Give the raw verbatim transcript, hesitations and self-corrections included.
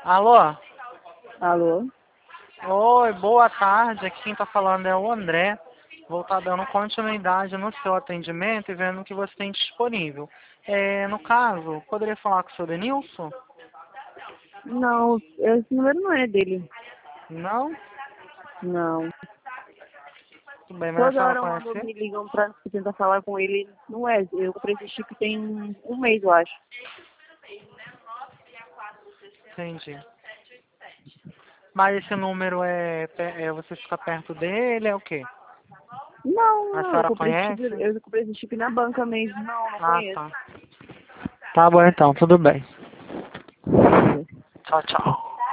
Alô? Alô? Oi, boa tarde. Aqui quem tá falando é o André. Vou estar dando continuidade no seu atendimento e vendo o que você tem disponível. É, no caso, poderia falar com o seu Denilson? Não, esse número não é dele. Não? Não. Tudo bem, mas a Toda senhora hora quando conhece? me ligam pra tentar falar com ele, não é. Eu comprei esse chip tem um mês, eu acho. Entendi. Mas esse número é, pe- é você fica perto dele, é o quê? Não, A não, eu senhora comprei esse chip, conhece? eu comprei esse chip na banca mesmo. Não, não Ah, conheço. tá. Tá bom então, tudo bem. Beleza. Tchau, tchau.